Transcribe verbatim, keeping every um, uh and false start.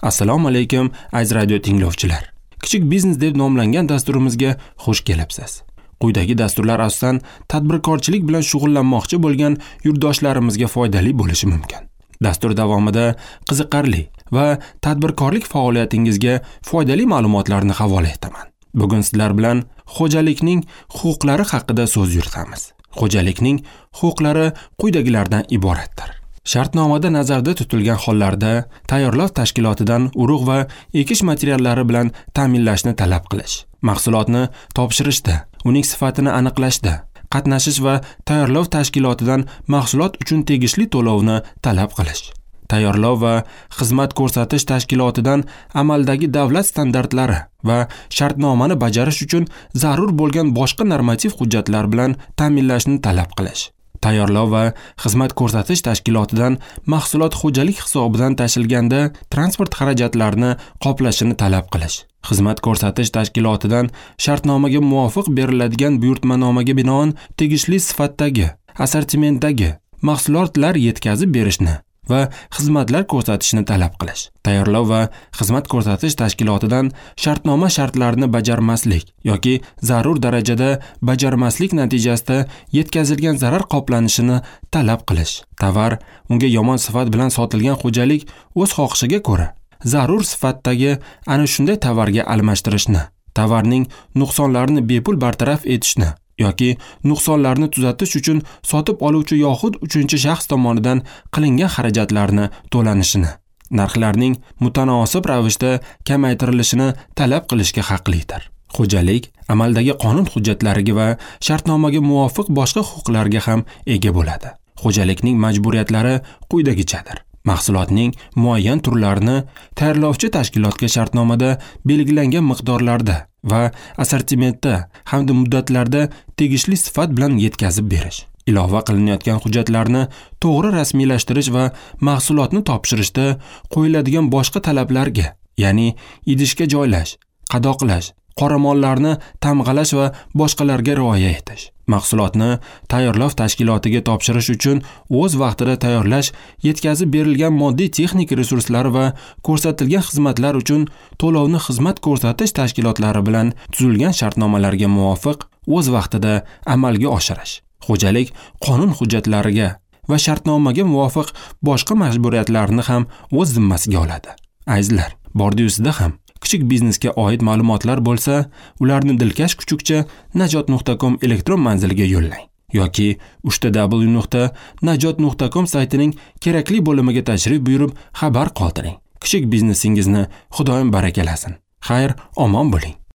Assalomu alaykum aziz radio tinglovchilar. Kichik biznes deb nomlangan dasturimizga xush kelibsiz. Quyidagi dasturlar asosan tadbirkorchilik bilan shug'ullanmoqchi bo'lgan yurtdoshlarimizga foydali bo'lishi mumkin. Dastur davomida qiziqarli va tadbirkorlik faoliyatingizga foydali ma'lumotlarni havola etaman. Bugun sizlar bilan xo'jalikning huquqlari haqida so'z yuritamiz. Xo'jalikning huquqlari quyidagilardan iboratdir. Shartnomada nazarda tutilgan hollarda tayyorlov tashkilotidan urug' va ekish materiallari bilan ta'minlashni talab qilish, mahsulotni topshirishda, uning sifatini aniqlashda, qatnashish va tayyorlov tashkilotidan mahsulot uchun tegishli to'lovni talab qilish, tayyorlov va xizmat ko'rsatish tashkilotidan amaldagi davlat standartlari va shartnomani bajarish uchun zarur bo'lgan boshqa normativ hujjatlar bilan ta'minlashni talab qilish, tayyorlov va xizmat ko'rsatish tashkilotidan mahsulot xo'jalik hisobidan tashilganda transport xarajatlarini qoplashini talab qilish, xizmat ko'rsatish tashkilotidan shartnomaga muvofiq beriladigan buyurtmanomaga binoan tegishli sifatdagi, assortimentdagi mahsulotlar yetkazib berishni va xizmatlar ko'rsatishni talab qilish, tayyorlov va xizmat ko'rsatish tashkilotidan shartnoma shartlarini bajarmaslik yoki zarur darajada bajarmaslik natijasida yetkazilgan zarar qoplanishini talab qilish, tovar unga yomon sifat bilan sotilgan xo'jalik o'z xohishiga ko'ra zarur sifatdagi ana shunday tovarga almashtirishni, tovarning nuqsonlarini bepul bartaraf etishni yoki nuqsonlarni tuzatish uchun sotib oluvchi yoxud uchinchi shaxs tomonidan qilingan xarajatlarni to'lanishini, narxlarning mutanosib ravishda kamaytirilishini talab qilishga haqlidir. Xo'jalik amaldagi qonun hujjatlariga va shartnomaga muvofiq boshqa huquqlarga ham ega bo'ladi. Xo'jalikning majburiyatlari quyidagichadir. Mahsulotning muayyan turlarini tayyorlovchi tashkilotga shartnomada belgilangan miqdorlarda va assortimentda hamda muddatlarda tegishli sifat bilan yetkazib berish, ilova qilinayotgan hujjatlarni to'g'ri rasmiylashtirish va mahsulotni topshirishda qo'yiladigan boshqa talablarga, ya'ni idishga joylash, qadoqlash, qoramollarni tamg'alash va boshqalarga rioya etish, mahsulotni tayyorlov tashkilotiga topshirish uchun o'z vaqtida tayyorlash, yetkazib berilgan moddiy texnik resurslari va ko'rsatilgan xizmatlar uchun to'lovni xizmat ko'rsatish tashkilotlari bilan tuzilgan shartnomalarga muvofiq o'z vaqtida amalga oshirish. Xo'jalik qonun hujjatlariga va shartnomaga muvofiq boshqa majburiyatlarni ham o'z zimmasiga oladi. Azizlar, bordiyusida ham kichik biznesga oid ma'lumotlar bo'lsa, ularni dilkash kuchukcha najot nuqta com elektron manziliga yo'llang yoki uch w w nuqta najot nuqta com saytining kerakli bo'limiga tashrif buyurib xabar qoldiring. Kichik biznesingizni Xudoyim barakalasin. Xayr, omon bo'ling.